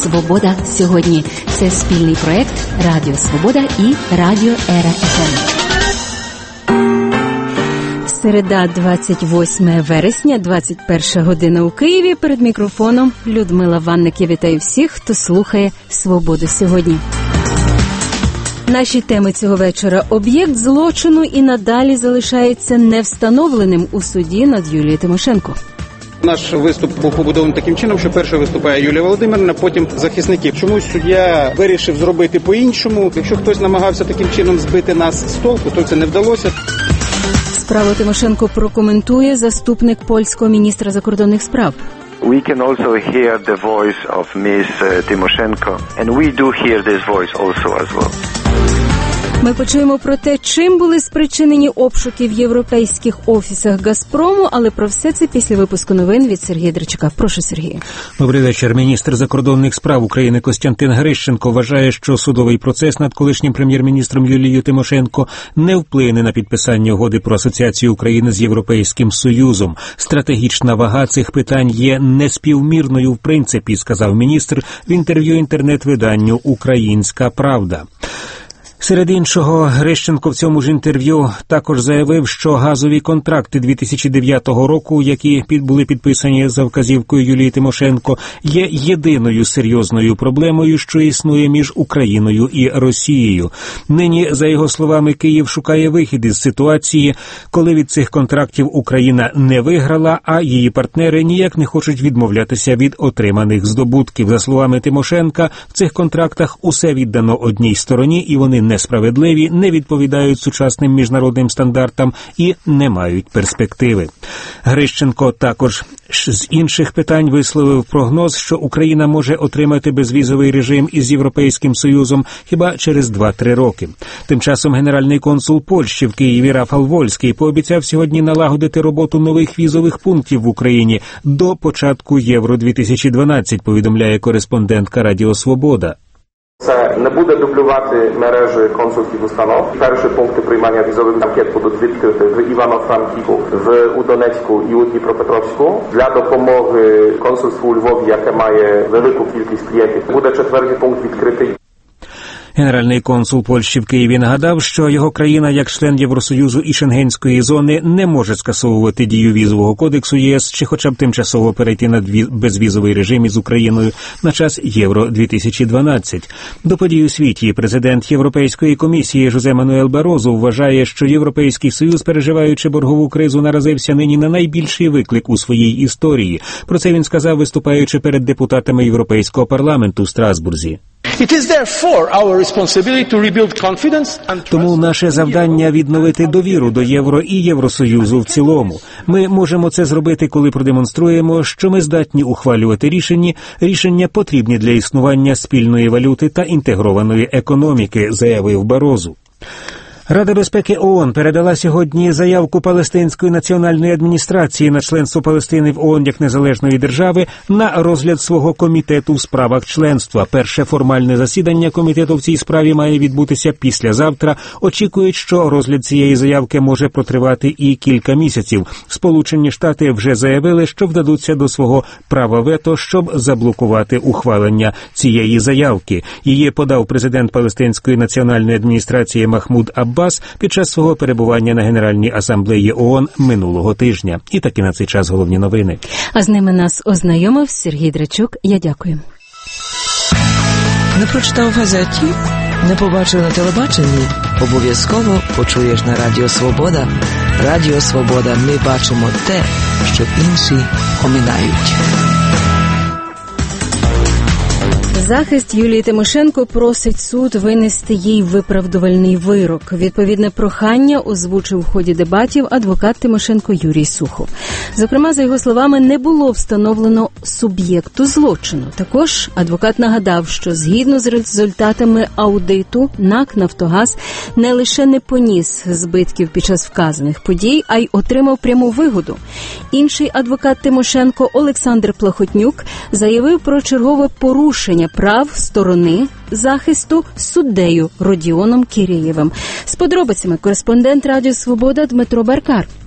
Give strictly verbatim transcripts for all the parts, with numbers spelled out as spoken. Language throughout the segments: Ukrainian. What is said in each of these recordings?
«Свобода сьогодні». Це спільний проект Радіо Свобода і Радіо Ера еф ем. Середа, двадцять восьме вересня, двадцять перша година у Києві. Перед мікрофоном Людмила Ванник. Я вітаю всіх, хто слухає «Свободу сьогодні». Наші теми цього вечора. Об'єкт злочину і надалі залишається невстановленим у суді над Юлією Тимошенко. Наш виступ був побудований таким чином, що перше виступає Юлія Володимирівна, потім захисники. Чомусь суддя вирішив зробити по-іншому. Якщо хтось намагався таким чином збити нас з толку, то це не вдалося. Справу Тимошенко прокоментує заступник польського міністра закордонних справ. We can also hear the voice of Miss Tymoshenko, and we do hear this voice also as well. Ми почуємо про те, чим були спричинені обшуки в європейських офісах «Газпрому», але про все це після випуску новин від Сергія Драчука. Прошу, Сергій. Добрий вечір. Міністр закордонних справ України Костянтин Грищенко вважає, що судовий процес над колишнім прем'єр-міністром Юлією Тимошенко не вплине на підписання угоди про асоціацію України з Європейським Союзом. Стратегічна вага цих питань є неспівмірною в принципі, сказав міністр в інтерв'ю інтернет-виданню «Українська правда». Серед іншого, Грищенко в цьому ж інтерв'ю також заявив, що газові контракти дві тисячі дев'ятого року, які були підписані за вказівкою Юлії Тимошенко, є єдиною серйозною проблемою, що існує між Україною і Росією. Нині, за його словами, Київ шукає вихід із ситуації, коли від цих контрактів Україна не виграла, а її партнери ніяк не хочуть відмовлятися від отриманих здобутків. За словами Тимошенка, в цих контрактах усе віддано одній стороні, і вони несправедливі, не відповідають сучасним міжнародним стандартам і не мають перспективи. Грищенко також з інших питань висловив прогноз, що Україна може отримати безвізовий режим із Європейським Союзом хіба через два-три роки. Тим часом генеральний консул Польщі в Києві Рафал Вольський пообіцяв сьогодні налагодити роботу нових візових пунктів в Україні до початку Євро дві тисячі дванадцять, повідомляє кореспондентка Радіо Свобода. Це не буде дублювати мережі консульських установ. Перші пункти приймання візових анкет будуть відкриті в Івано-Франківську, в у Донецьку і у Дніпропетровську. Для допомоги консульству у Львові, яке має велику кількість клієнтів, буде четвертий пункт відкритий. Генеральний консул Польщі в Києві нагадав, що його країна, як член Євросоюзу і Шенгенської зони, не може скасовувати дію візового кодексу ЄС чи хоча б тимчасово перейти на безвізовий режим із Україною на час Євро дві тисячі дванадцять. До подій у світі президент Європейської комісії Жозе Мануель Барозу вважає, що Європейський Союз, переживаючи боргову кризу, наразився нині на найбільший виклик у своїй історії. Про це він сказав, виступаючи перед депутатами Європейського парламенту в Страсбурзі. Тому наше завдання – відновити довіру до Євро і Євросоюзу в цілому. Ми можемо це зробити, коли продемонструємо, що ми здатні ухвалювати рішення, рішення потрібні для існування спільної валюти та інтегрованої економіки, заявив Барозу. Рада безпеки ООН передала сьогодні заявку Палестинської національної адміністрації на членство Палестини в ООН як незалежної держави на розгляд свого комітету в справах членства. Перше формальне засідання комітету в цій справі має відбутися післязавтра. Очікують, що розгляд цієї заявки може протривати і кілька місяців. Сполучені Штати вже заявили, що вдадуться до свого права вето, щоб заблокувати ухвалення цієї заявки. Її подав президент Палестинської національної адміністрації Махмуд Аббас під час свого перебування на Генеральній асамблеї ООН минулого тижня. І таки на цей час головні новини. А з ними нас ознайомив Сергій Драчук. Я дякую. Не прочитав в газеті? Не побачив на телебаченні? Обов'язково почуєш на Радіо Свобода. Радіо Свобода. Ми бачимо те, що інші оминають. Захист Юлії Тимошенко просить суд винести їй виправдувальний вирок. Відповідне прохання озвучив у ході дебатів адвокат Тимошенко Юрій Сухов. Зокрема, за його словами, не було встановлено суб'єкту злочину. Також адвокат нагадав, що згідно з результатами аудиту НАК «Нафтогаз» не лише не поніс збитків під час вказаних подій, а й отримав пряму вигоду. Інший адвокат Тимошенко Олександр Плахотнюк заявив про чергове порушення прав сторони захисту суддею Родіоном Кірєєвим. З подробицями кореспондент Радіо Свобода Дмитро Баркар.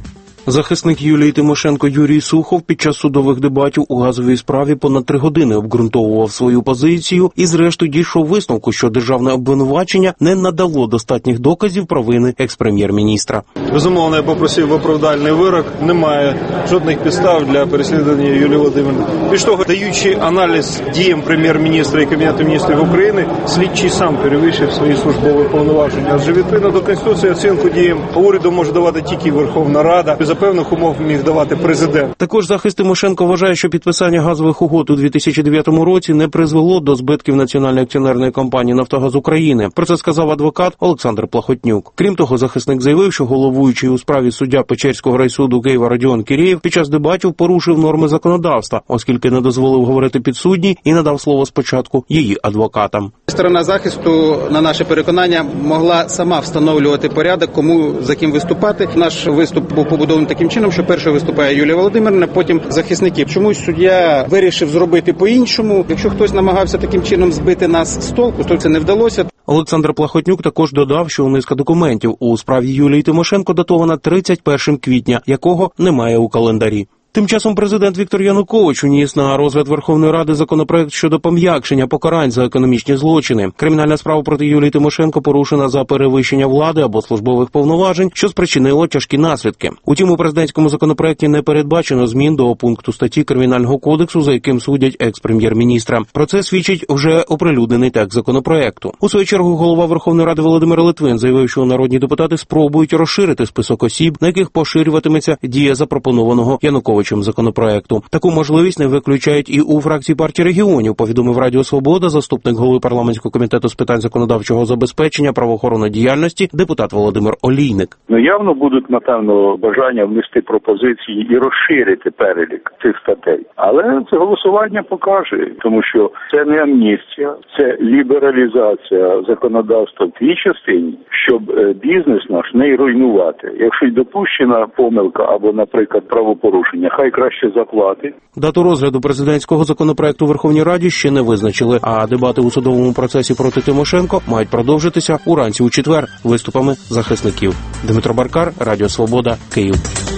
Захисник Юлії Тимошенко Юрій Сухов під час судових дебатів у газовій справі понад три години обґрунтовував свою позицію і зрештою дійшов висновку, що державне обвинувачення не надало достатніх доказів провини екс-прем'єр-міністра. Безумовно, я попросив виправдальний вирок. Немає жодних підстав для переслідування Юлії Володимирівни. Більш того, даючи аналіз діям прем'єр-міністра і Кабінету міністрів України, слідчий сам перевищив свої службові повноваження. Адже відповідно до Конституції оцінку діям уряду може давати тільки Верховна Рада. За певних умов міг давати президент. Також захист Тимошенко вважає, що підписання газових угод у дві тисячі дев'ятому році не призвело до збитків Національної акціонерної компанії «Нафтогаз України». Про це сказав адвокат Олександр Плахотнюк. Крім того, захисник заявив, що головуючий у справі суддя Печерського райсуду Києва Родіон Кірєєв під час дебатів порушив норми законодавства, оскільки не дозволив говорити підсудній і надав слово спочатку її адвокатам. Сторона захисту, на наше переконання, могла сама встановлювати порядок, кому за ким виступати. Наш виступ був побудований таким чином, що першою виступає Юлія Володимирівна, потім захисники. Чомусь суддя вирішив зробити по-іншому. Якщо хтось намагався таким чином збити нас з толку, то це не вдалося. Олександр Плахотнюк також додав, що низка документів у справі Юлії Тимошенко датована тридцять першого квітня, якого немає у календарі. Тим часом президент Віктор Янукович уніс на розгляд Верховної Ради законопроект щодо пом'якшення покарань за економічні злочини. Кримінальна справа проти Юлії Тимошенко порушена за перевищення влади або службових повноважень, що спричинило тяжкі наслідки. Утім, у президентському законопроекті не передбачено змін до пункту статті Кримінального кодексу, за яким судять екс-прем'єр-міністра. Про це свідчить вже оприлюднений текст законопроекту. У свою чергу голова Верховної Ради Володимир Литвин заявив, що народні депутати спробують розширити список осіб, на яких поширюватиметься дія запропонованого Януковичем законопроекту. Таку можливість не виключають і у фракції партії регіонів, повідомив Радіо Свобода заступник голови парламентського комітету з питань законодавчого забезпечення правоохоронної діяльності депутат Володимир Олійник. Ну, явно будуть, напевно, бажання внести пропозиції і розширити перелік цих статей. Але це голосування покаже, тому що це не амністія, це лібералізація законодавства в тій частині, щоб бізнес наш не руйнувати. Якщо й допущена помилка або, наприклад, правопорушення, хай краще заплатить. Дату розгляду президентського законопроекту у Верховній Раді ще не визначили, а дебати у судовому процесі проти Тимошенко мають продовжитися уранці у четвер виступами захисників. Дмитро Баркар, Радіо Свобода, Київ.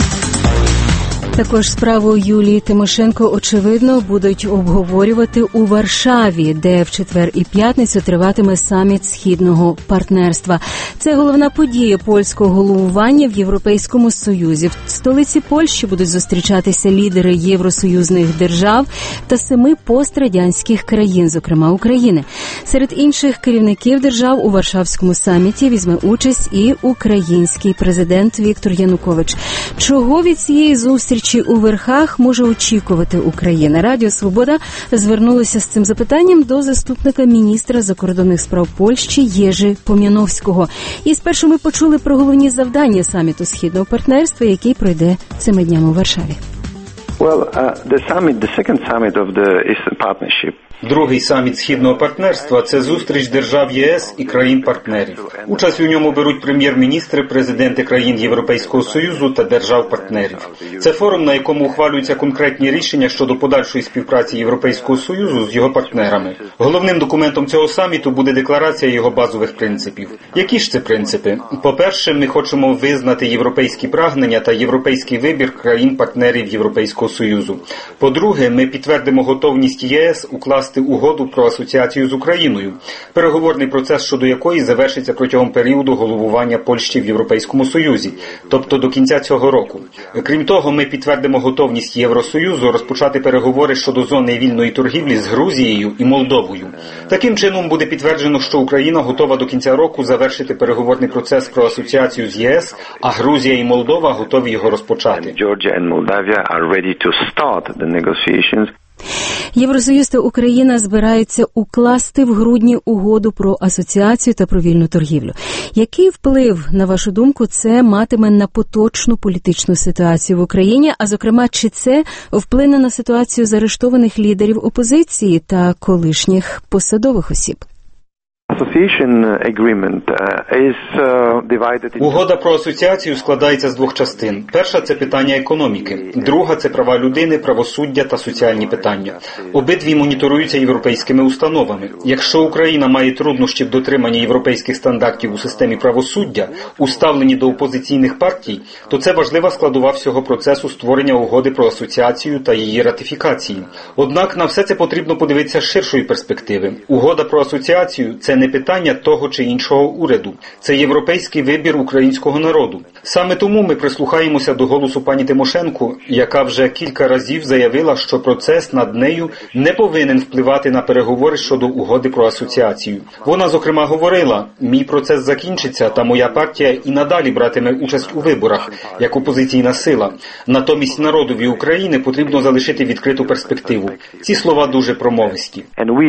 Також справу Юлії Тимошенко, очевидно, будуть обговорювати у Варшаві, де в четвер і п'ятницю триватиме саміт Східного партнерства. Це головна подія польського головування в Європейському Союзі. В столиці Польщі будуть зустрічатися лідери євросоюзних держав та семи пострадянських країн, зокрема України. Серед інших керівників держав у Варшавському саміті візьме участь і український президент Віктор Янукович. Чого від цієї зустрічі Чи у верхах може очікувати Україна? Радіо «Свобода» звернулося з цим запитанням до заступника міністра закордонних справ Польщі Єжи Пом'яновського. І спершу ми почули про головні завдання саміту Східного партнерства, який пройде цими днями у Варшаві. Well, uh, the summit, the second summit of the Eastern Partnership. Другий саміт Східного партнерства – це зустріч держав ЄС і країн-партнерів. Участь у ньому беруть прем'єр-міністри, президенти країн Європейського Союзу та держав-партнерів. Це форум, на якому ухвалюються конкретні рішення щодо подальшої співпраці Європейського Союзу з його партнерами. Головним документом цього саміту буде декларація його базових принципів. Які ж це принципи? По-перше, ми хочемо визнати європейські прагнення та європейський вибір країн-партнерів Європейського Союзу. По-друге, ми підтвердимо готовність ЄС укласти угоду про асоціацію з Україною, переговорний процес щодо якої завершиться протягом періоду головування Польщі в Європейському Союзі, тобто до кінця цього року. Крім того, ми підтвердимо готовність Євросоюзу розпочати переговори щодо зони вільної торгівлі з Грузією і Молдовою. Таким чином буде підтверджено, що Україна готова до кінця року завершити переговорний процес про асоціацію з ЄС, а Грузія і Молдова готові його розпочати. Євросоюз та Україна збираються укласти в грудні угоду про асоціацію та про вільну торгівлю. Який вплив, на вашу думку, це матиме на поточну політичну ситуацію в Україні, а зокрема, чи це вплине на ситуацію заарештованих лідерів опозиції та колишніх посадових осіб? Угода про асоціацію складається з двох частин. Перша – це питання економіки. Друга – це права людини, правосуддя та соціальні питання. Обидві моніторуються європейськими установами. Якщо Україна має труднощі в дотриманні європейських стандартів у системі правосуддя, у ставленні до опозиційних партій, то це важлива складова всього процесу створення угоди про асоціацію та її ратифікації. Однак на все це потрібно подивитися з ширшої перспективи. Угода про асоціацію – це не питання того чи іншого уряду. Це європейський вибір українського народу. Саме тому ми прислухаємося до голосу пані Тимошенко, яка вже кілька разів заявила, що процес над нею не повинен впливати на переговори щодо угоди про асоціацію. Вона, зокрема, говорила: «Мій процес закінчиться, та моя партія і надалі братиме участь у виборах, як опозиційна сила. Натомість народові України потрібно залишити відкриту перспективу». Ці слова дуже промовисті.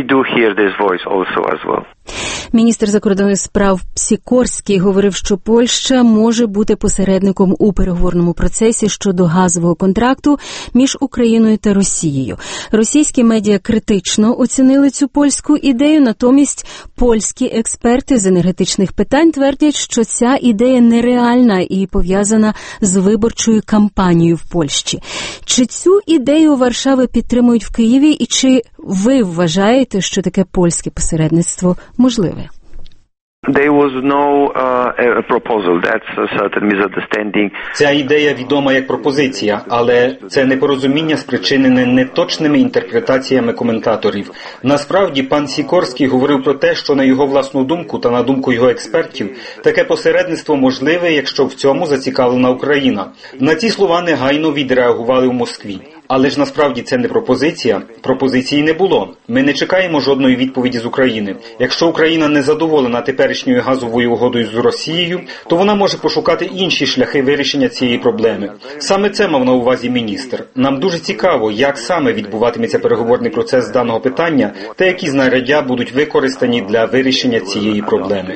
Міністр закордонних справ Сікорський говорив, що Польща може бути посередником у переговорному процесі щодо газового контракту між Україною та Росією. Російські медіа критично оцінили цю польську ідею, натомість польські експерти з енергетичних питань твердять, що ця ідея нереальна і пов'язана з виборчою кампанією в Польщі. Чи цю ідею Варшави підтримують в Києві і чи ви вважаєте, що таке польське посередництво можливе? There was no uh, proposal. That's a certain misunderstanding. Ця ідея відома як пропозиція, але це непорозуміння спричинене неточними інтерпретаціями коментаторів. Насправді, пан Сікорський говорив про те, що на його власну думку та на думку його експертів, таке посередництво можливе, якщо в цьому зацікавлена Україна. На ці слова негайно відреагували у Москві. Але ж насправді це не пропозиція. Пропозиції не було. Ми не чекаємо жодної відповіді з України. Якщо Україна не задоволена теперішньою газовою угодою з Росією, то вона може пошукати інші шляхи вирішення цієї проблеми. Саме це мав на увазі міністр. Нам дуже цікаво, як саме відбуватиметься переговорний процес з даного питання та які знаряддя будуть використані для вирішення цієї проблеми.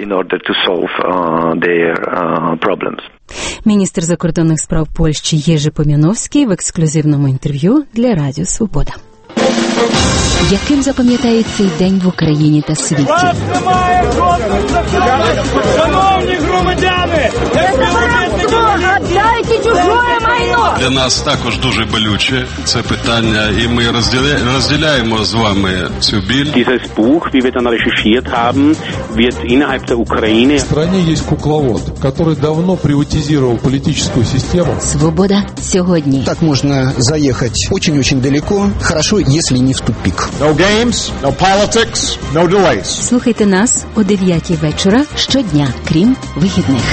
Міністр закордонних справ Польщі Єжи Помяновський в ексклюзивному інтерв'ю для Радіо Свобода. Яким запам'ятають цей день в Україні та світі? Вас немає жодних законів! Шановні громадяни! Віддайте чужое майно! Для нас також дуже болюче це питання, і ми розділяємо з вами цю біль. Dieses Buch, wie wir dann recherchiert haben, wird innerhalb der Ukraine... В стране есть кукловод, который давно приватизировал политическую систему. Свобода сьогодні. Так можно заехать очень-очень далеко, хорошо, если не в тупик. No games, no politics, no delays. Слухайте нас о дев'ятій вечора щодня, крім вихідних.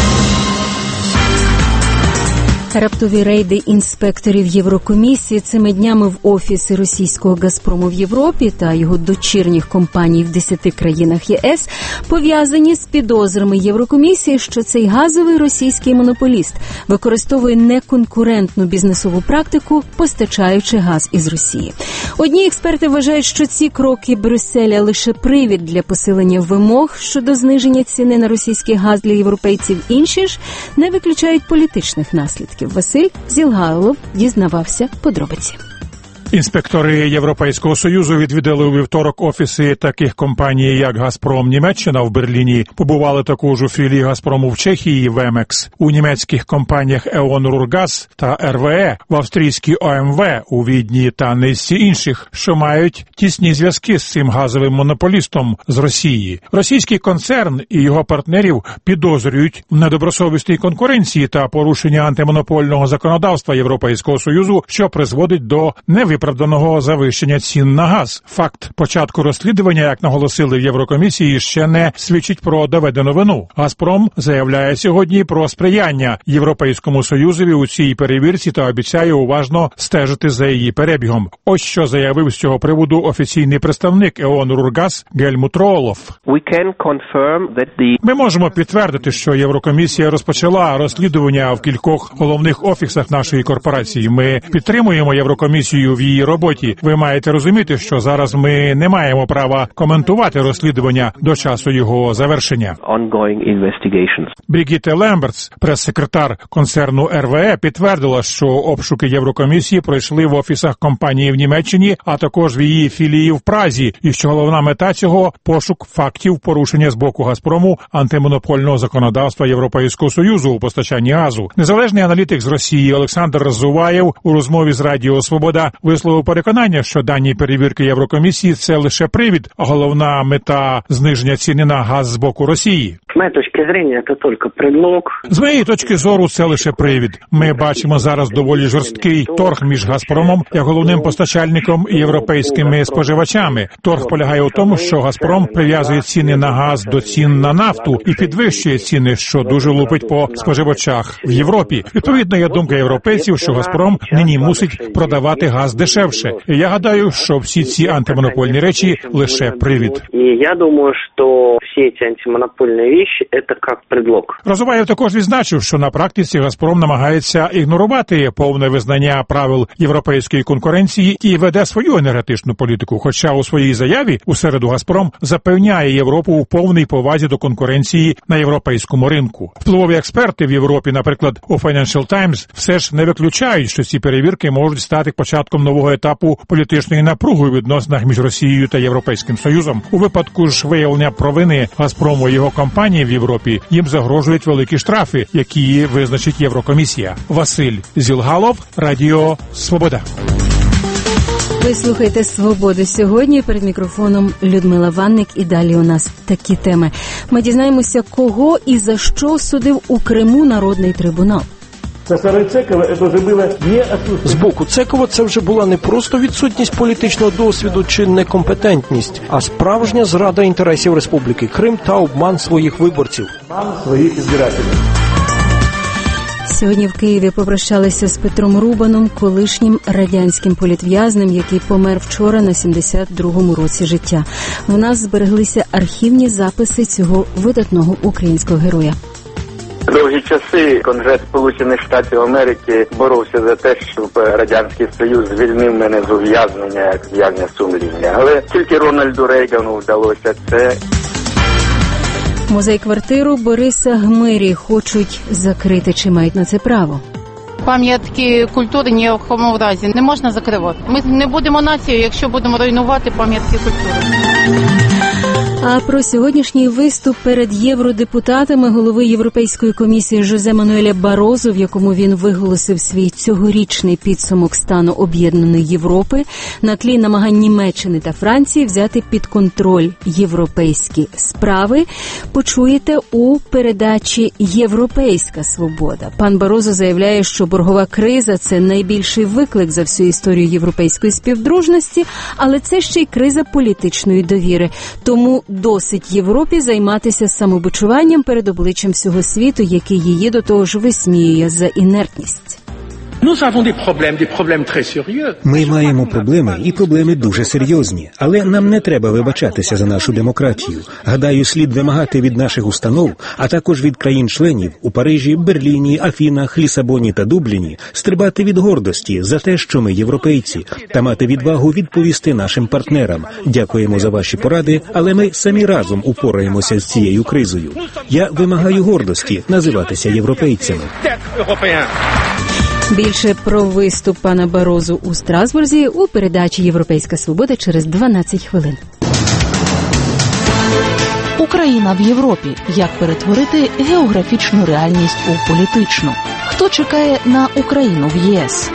Раптові рейди інспекторів Єврокомісії цими днями в офіси російського «Газпрому» в Європі та його дочірніх компаній в десяти країнах ЄС пов'язані з підозрами Єврокомісії, що цей газовий російський монополіст використовує неконкурентну бізнесову практику, постачаючи газ із Росії. Одні експерти вважають, що ці кроки Брюсселя лише привід для посилення вимог щодо зниження ціни на російський газ для європейців. Інші ж не виключають політичних наслідків. Василь Зілгайлов дізнавався подробиці. Інспектори Європейського Союзу відвідали у вівторок офіси таких компаній, як «Газпром» Німеччина в Берліні. Побували також у філії «Газпрому» в Чехії, «Вемекс», у німецьких компаніях «Еон Рургаз» та «ер ве е», в австрійській «о ем ве» у Відні та низці інших, що мають тісні зв'язки з цим газовим монополістом з Росії. Російський концерн і його партнерів підозрюють в недобросовісній конкуренції та порушення антимонопольного законодавства Європейського Союзу, що призводить до невиправданого виправданого завищення цін на газ. Факт початку розслідування, як наголосили в Єврокомісії, ще не свідчить про доведену вину. «Газпром» заявляє сьогодні про сприяння Європейському Союзові у цій перевірці та обіцяє уважно стежити за її перебігом. Ось що заявив з цього приводу офіційний представник «Еон Рургаз» Гельмут Ролов. Ми можемо підтвердити, що Єврокомісія розпочала розслідування в кількох головних офісах нашої корпорації. Ми підтримуємо Єврокомісію в її роботі. Ви маєте розуміти, що зараз ми не маємо права коментувати розслідування до часу його завершення. Брігітте Лембертс, прес-секретар концерну ер ве е, підтвердила, що обшуки Єврокомісії пройшли в офісах компанії в Німеччині, а також в її філії в Празі, і що головна мета цього – пошук фактів порушення з боку «Газпрому» антимонопольного законодавства Європейського Союзу у постачанні газу. Незалежний аналітик з Росії Олександр Розуваєв у розмові з Радіо Свобода висловив переконання, що дані перевірки Єврокомісії – це лише привід, а головна мета – зниження ціни на газ з боку Росії. З моєї точки зору, це тільки предлог. З моєї точки зору, це лише привід. Ми бачимо зараз доволі жорсткий торг між «Газпромом» як головним постачальником і європейськими споживачами. Торг полягає у тому, що «Газпром» прив'язує ціни на газ до цін на нафту і підвищує ціни, що дуже лупить по споживачах в Європі. Відповідно, є думка європейців, що «Газпром» нині мусить продавати газ дешевше. І я гадаю, що всі ці антимонопольні речі – лише привід. І я думаю, що всі ці антимонопольні речі – це як предлог. Розуваєв також відзначив, що на практиці «Газпром» намагається ігнорувати повне визнання правил європейської конкуренції і веде свою енергетичну політику, хоча у своїй заяві у середу «Газпром» запевняє Європу у повній повазі до конкуренції на європейському ринку. Впливові експерти в Європі, наприклад, у Financial Times, все ж не виключають, що ці перевірки можуть стати початком нового етапу політичної напруги у відносинах між Росією та Європейським Союзом. У випадку ж виявлення провини «Газпрому» і його компанії в Європі їм загрожують великі штрафи, які визначить Єврокомісія. Василь Зілгалов, Радіо Свобода. Ви слухаєте «Свободу» сьогодні. Перед мікрофоном Людмила Ванник. І далі у нас такі теми. Ми дізнаємося, кого і за що судив у Криму Народний трибунал. З боку Цекова це вже була не просто відсутність політичного досвіду чи некомпетентність, а справжня зрада інтересів Республіки Крим та обман своїх виборців. Сьогодні в Києві попрощалися з Петром Рубаном, колишнім радянським політв'язнем, який помер вчора на сімдесят другому році життя. У нас збереглися архівні записи цього видатного українського героя. Довгі часи Конгрес Сполучених Штатів Америки боровся за те, щоб Радянський Союз звільнив мене з ув'язнення як в'язня сумління. Але тільки Рональду Рейгану вдалося це. Музей-квартиру Бориса Гмирі хочуть закрити. Чи мають на це право? Пам'ятки культури ні в якому разі не можна закривати. Ми не будемо нацією, якщо будемо руйнувати пам'ятки культури. А про сьогоднішній виступ перед євродепутатами голови Європейської комісії Жозе Мануеля Барозо, в якому він виголосив свій цьогорічний підсумок стану об'єднаної Європи на тлі намагань Німеччини та Франції взяти під контроль європейські справи, почуєте у передачі «Європейська свобода». Пан Барозо заявляє, що боргова криза – це найбільший виклик за всю історію європейської співдружності, але це ще й криза політичної довіри. Тому досить Європі займатися самобичуванням перед обличчям всього світу, який її до того ж висміює за інертність. Ми маємо проблеми, і проблеми дуже серйозні. Але нам не треба вибачатися за нашу демократію. Гадаю, слід вимагати від наших установ, а також від країн-членів у Парижі, Берліні, Афінах, Лісабоні та Дубліні стрибати від гордості за те, що ми європейці, та мати відвагу відповісти нашим партнерам. Дякуємо за ваші поради, але ми самі разом упораємося з цією кризою. Я вимагаю гордості називатися європейцями. Більше про виступ пана Барозу у Страсбурзі у передачі «Європейська свобода» через дванадцять хвилин. Україна в Європі. Як перетворити географічну реальність у політичну? Хто чекає на Україну в ЄС?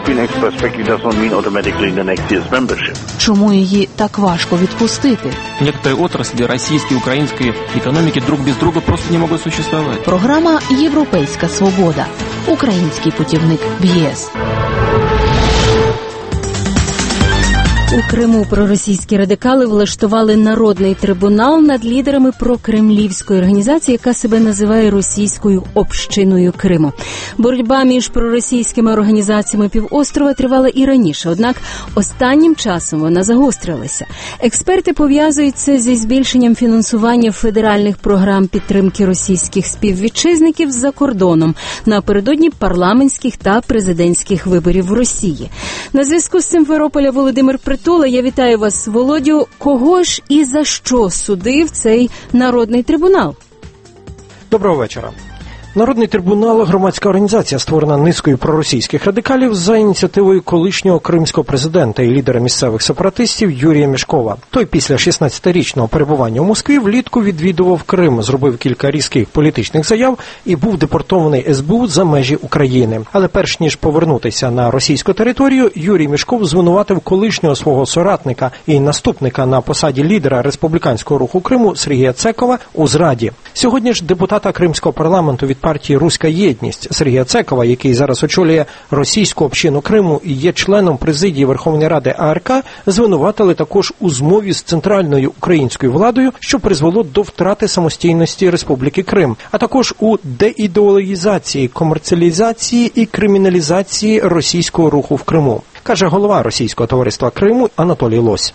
Чому її так важко відпустити? Некоторые отрасли российской и украинской экономики друг без друга просто не могут существовать. Програма «Європейська свобода». Український путівник в ЄС. У Криму проросійські радикали влаштували народний трибунал над лідерами прокремлівської організації, яка себе називає Російською общиною Криму. Боротьба між проросійськими організаціями півострова тривала і раніше, однак останнім часом вона загострилася. Експерти пов'язують це зі збільшенням фінансування федеральних програм підтримки російських співвітчизників за кордоном напередодні парламентських та президентських виборів в Росії. На зв'язку з Симферополя Володимир Притула. Я вітаю вас, Володю. Кого ж і за що судив цей народний трибунал? Доброго вечора. Народний трибунал – громадська організація, створена низкою проросійських радикалів за ініціативою колишнього кримського президента і лідера місцевих сепаратистів Юрія Мішкова. Той після шістнадцятирічного перебування у Москві влітку відвідував Крим, зробив кілька різких політичних заяв і був депортований ес бе у за межі України. Але перш ніж повернутися на російську територію, Юрій Мішков звинуватив колишнього свого соратника і наступника на посаді лідера республіканського руху Криму Сергія Цекова у зраді. Сьогодні ж депутата Кримського парламенту від партії «Руська єдність» Сергія Цекова, який зараз очолює російську общину Криму і є членом президії Верховної Ради а ер ка, звинуватили також у змові з центральною українською владою, що призвело до втрати самостійності Республіки Крим, а також у деідеологізації, комерціалізації і криміналізації російського руху в Криму, каже голова Російського товариства Криму Анатолій Лось.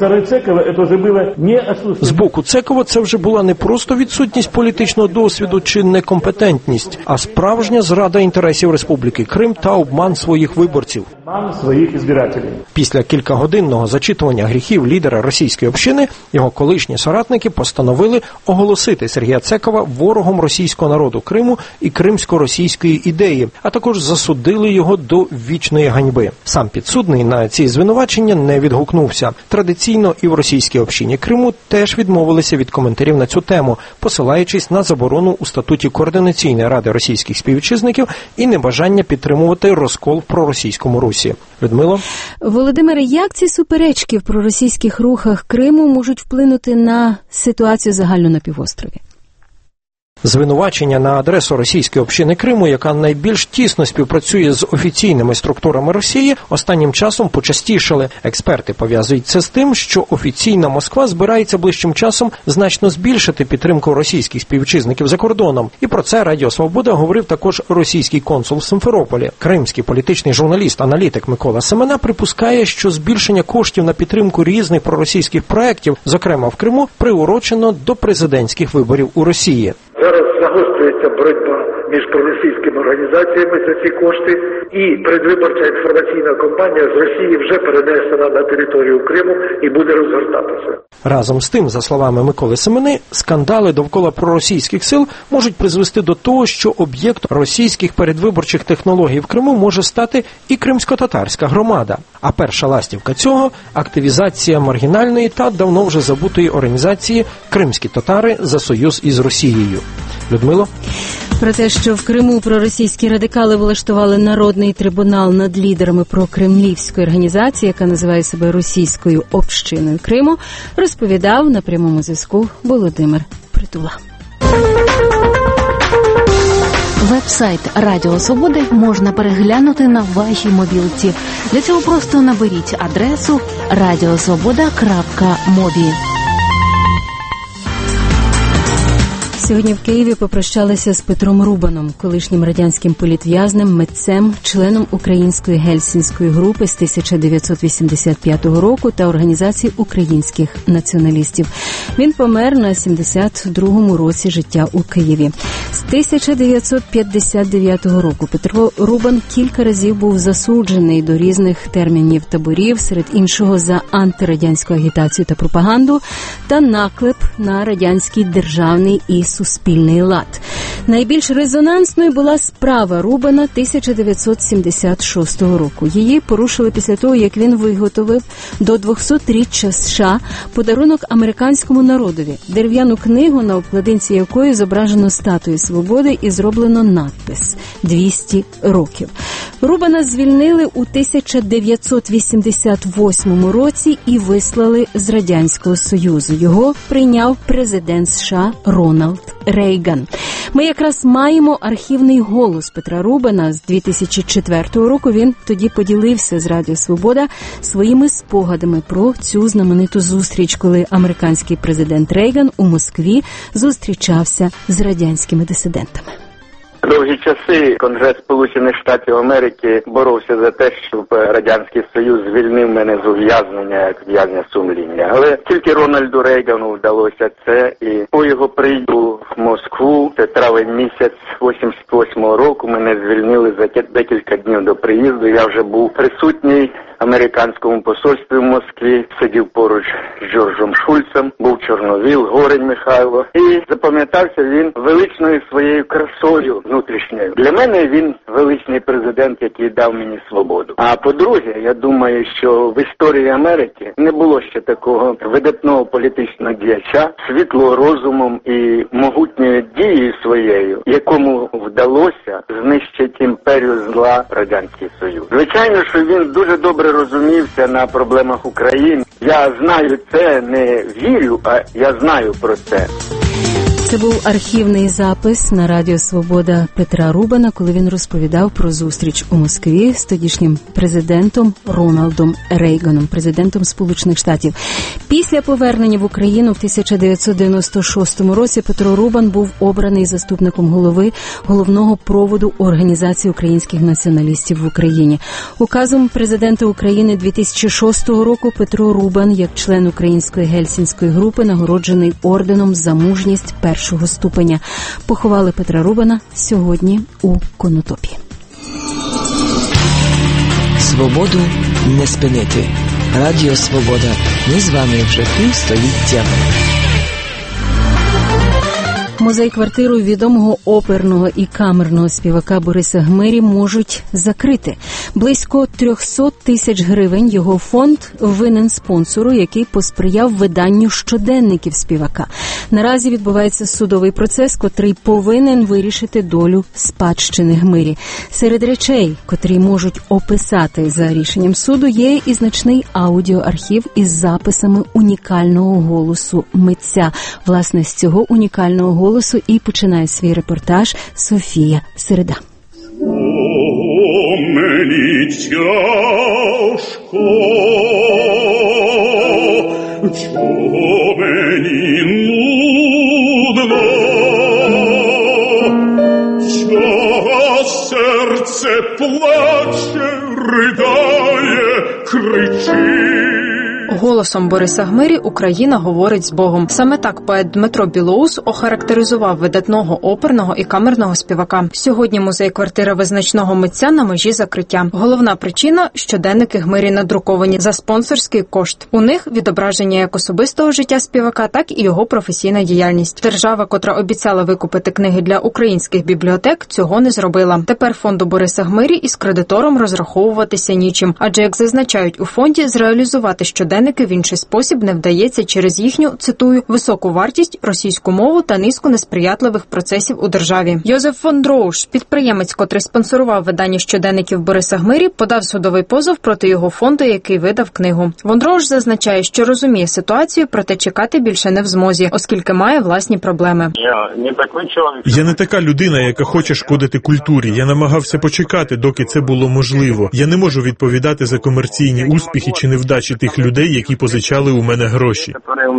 З боку Цекова це вже була не просто відсутність політичного досвіду чи некомпетентність, а справжня зрада інтересів Республіки Крим та обман своїх виборців. Після кількагодинного зачитування гріхів лідера російської общини, його колишні соратники постановили оголосити Сергія Цекова ворогом російського народу Криму і кримсько-російської ідеї, а також засудили його до вічної ганьби. Сам підсудний на ці звинувачення не відгукнувся. Традиційно і в російській общині Криму теж відмовилися від коментарів на цю тему, посилаючись на заборону у статуті Координаційної ради російських співвітчизників і небажання підтримувати розкол в проросійському русі. Людмило? Володимире, як ці суперечки в проросійських рухах Криму можуть вплинути на ситуацію загально на півострові? Звинувачення на адресу російської общини Криму, яка найбільш тісно співпрацює з офіційними структурами Росії, останнім часом почастішали. Експерти пов'язують це з тим, що офіційна Москва збирається ближчим часом значно збільшити підтримку російських співвітчизників за кордоном. І про це Радіо Свобода говорив також російський консул в Симферополі. Кримський політичний журналіст-аналітик Микола Семена припускає, що збільшення коштів на підтримку різних проросійських проєктів, зокрема в Криму, приурочено до президентських виборів у Росії. Зараз загострюється боротьба між проросійськими організаціями за ці кошти, і передвиборча інформаційна кампанія з Росії вже перенесена на територію Криму і буде розгортатися. Разом з тим, за словами Миколи Семени, скандали довкола проросійських сил можуть призвести до того, що об'єктом російських передвиборчих технологій в Криму може стати і кримсько-татарська громада. А перша ластівка цього – активізація маргінальної та давно вже забутої організації «Кримські татари за союз із Росією». Людмило? Про те, що в Криму проросійські радикали влаштували народний трибунал над лідерами прокремлівської організації, яка називає себе Російською общиною Криму, розповідав на прямому зв'язку Володимир Притула. Веб-сайт Радіо Свободи можна переглянути на вашій мобілці. Для цього просто наберіть адресу радіосвобода крапка мобі. Сьогодні в Києві попрощалися з Петром Рубаном, колишнім радянським політв'язнем, митцем, членом Української гельсінської групи з тисяча дев'ятсот вісімдесят п'ятого року та Організації українських націоналістів. Він помер на сімдесят другому році життя у Києві. З тисяча дев'ятсот п'ятдесят дев'ятого року Петро Рубан кілька разів був засуджений до різних термінів таборів, серед іншого за антирадянську агітацію та пропаганду та наклеп на радянський державний і суспільний лад. Найбільш резонансною була справа Рубана тисяча дев'ятсот сімдесят шостого року. Її порушили після того, як він виготовив до двохсотріччя США подарунок американському народові, дерев'яну книгу, на обкладинці якої зображено статую свободи і зроблено надпис «двісті років». Рубана звільнили у тисяча дев'ятсот вісімдесят восьмому році і вислали з Радянського Союзу. Його прийняв президент США Рональд Рейган. Ми якраз маємо архівний голос Петра Рубана з дві тисячі четвертого року. Він тоді поділився з Радіо Свобода своїми спогадами про цю знамениту зустріч, коли американський президент Рейган у Москві зустрічався з радянськими дисидентами. Довгі часи Конгрес Сполучених Штатів Америки боровся за те, щоб Радянський Союз звільнив мене з ув'язнення як в'язня сумління. Але тільки Рональду Рейгану вдалося це, і по його приїзду в Москву, це травень місяць вісімдесят восьмого року, мене звільнили за декілька днів до приїзду. Я вже був присутній в американському посольстві в Москві, сидів поруч з Джорджем Шульцем, був Чорновіл, Горень Михайло. І запам'ятався він величною своєю красою внутрішньою. Для мене він величний президент, який дав мені свободу. А по-друге, я думаю, що в історії Америки не було ще такого видатного політичного діяча, світлого розумом і могутньою дією своєю, якому вдалося знищити імперію зла Радянський Союз. Звичайно, що він дуже добре розумівся на проблемах України. Я знаю це, не вірю, а я знаю про це. Це був архівний запис на Радіо Свобода Петра Рубана, коли він розповідав про зустріч у Москві з тодішнім президентом Рональдом Рейганом, президентом Сполучених Штатів. Після повернення в Україну в тисяча дев'ятсот дев'яносто шостому році Петро Рубан був обраний заступником голови головного проводу Організації українських націоналістів в Україні. Указом президента України дві тисячі шостого року Петро Рубан, як член Української Гельсінської групи, нагороджений орденом за мужність першого ступеня. Поховали Петра Рубана сьогодні у Конотопі. Свободу не спинити. Радіо Свобода. Ми з вами вже півстоліття. Музей-квартиру відомого оперного і камерного співака Бориса Гмирі можуть закрити. Близько триста тисяч гривень його фонд винен спонсору, який посприяв виданню щоденників співака. Наразі відбувається судовий процес, котрий повинен вирішити долю спадщини Гмирі. Серед речей, котрі можуть описати за рішенням суду, є і значний аудіоархів із записами унікального голосу митця. Власне, з цього унікального голосу і починає свій репортаж Софія Середа. О, мені тяжко, чого мені нудно, чого серце плаче, ридає, кричить. Голосом Бориса Гмирі Україна говорить з Богом. Саме так поет Дмитро Білоус охарактеризував видатного оперного і камерного співака. Сьогодні музей-квартира визначного митця на межі закриття. Головна причина – щоденники Гмирі надруковані за спонсорський кошт. У них відображення як особистого життя співака, так і його професійна діяльність. Держава, котра обіцяла викупити книги для українських бібліотек, цього не зробила. Тепер фонду Бориса Гмирі із кредитором розраховуватися нічим. Адже, як зазначають у фонді, зреалізувати щоденники в інший спосіб не вдається через їхню, цитую, високу вартість, російську мову та низку несприятливих процесів у державі. Йозеф Вондроуш, підприємець, котрий спонсорував видання щоденників Бориса Гмирі, подав судовий позов проти його фонду, який видав книгу. Вондроуш зазначає, що розуміє ситуацію, проте чекати більше не в змозі, оскільки має власні проблеми. Я не такий чоловік. Я не така людина, яка хоче шкодити культурі. Я намагався почекати, доки це було можливо. Я не можу відповідати за комерційні успіхи чи невдачі тих людей, які позичали у мене гроші.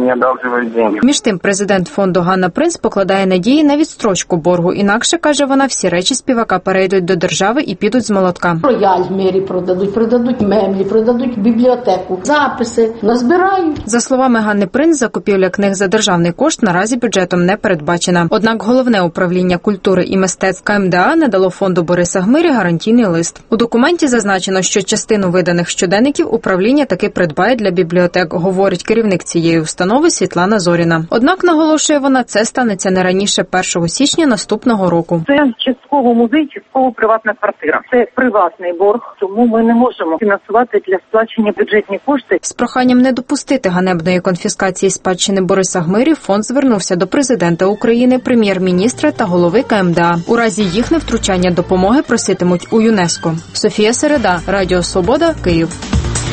Між тим, президент фонду Ганна Принц покладає надії на відстрочку боргу. Інакше, каже вона, всі речі співака перейдуть до держави і підуть з молотка. Рояль Гмирі продадуть, продадуть меблі, продадуть бібліотеку, записи, назбирають. За словами Ганни Принц, закупівля книг за державний кошт наразі бюджетом не передбачена. Однак головне управління культури і мистецтв ка ем де а надало фонду Бориса Гмирі гарантійний лист. У документі зазначено, що частину виданих щоденників управління таки придбає для бібліотек, говорить керівник цієї установи Світлана Зоріна. Однак, наголошує вона, це станеться не раніше першого січня наступного року. Це частково музей, частково приватна квартира. Це приватний борг, тому ми не можемо фінансувати для сплачення бюджетні кошти. З проханням не допустити ганебної конфіскації спадщини Бориса Гмирі фонд звернувся до президента України, прем'єр-міністра та голови ка ем де а. У разі їх невтручання допомоги проситимуть у ЮНЕСКО. Софія Середа, Радіо Свобода, Київ.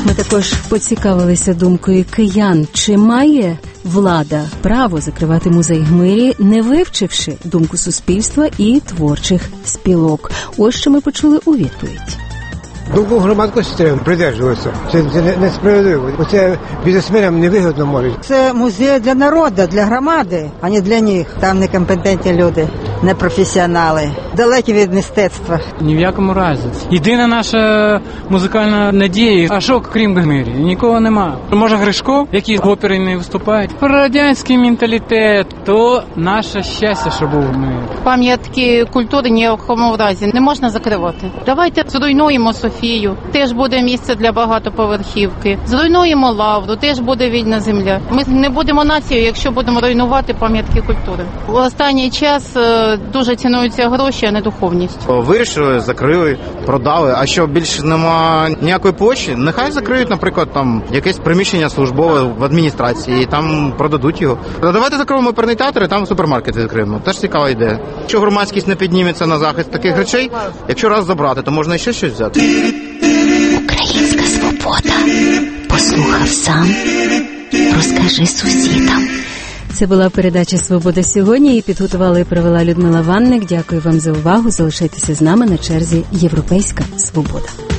Ми також поцікавилися думкою киян, чи має влада право закривати музей Гмирі, не вивчивши думку суспільства і творчих спілок. Ось що ми почули у відповідь. Думку громадськості треба придержуватися. Це, це несправедливо. Оце бізнесменам невигідно може. Це музей для народу, для громади, а не для них. Там некомпетентні люди, непрофесіонали, далекі від мистецтва. Ні в якому разі. Єдина наша музикальна надія, а що крім Гмирі? Нікого нема. Може Гришко, які в опері не виступають. Радянський менталітет, то наше щастя, що був Гмирі. Пам'ятки культури ні в якому разі не можна закривати. Давайте зруйнуємо Софію, теж буде місце для багатоповерхівки. Зруйнуємо Лавру, теж буде вільна земля. Ми не будемо нацією, якщо будемо руйнувати пам'ятки культури. В останній час дуже цінуються гроші, а не духовність. Вирішили, закрили, продали. А що, більше нема ніякої площі? Нехай закриють, наприклад, там якесь приміщення службове в адміністрації і там продадуть його. Давайте закриємо оперний театр і там супермаркет відкриємо. Теж цікава ідея. Якщо громадськість не підніметься на захист таких речей, якщо раз забрати, то можна ще щось взяти. Українська свобода. Послухав сам, розкажи сусідам. Це була передача «Свобода сьогодні». Її підготувала і провела Людмила Ванник. Дякую вам за увагу. Залишайтеся з нами, на черзі «Європейська свобода».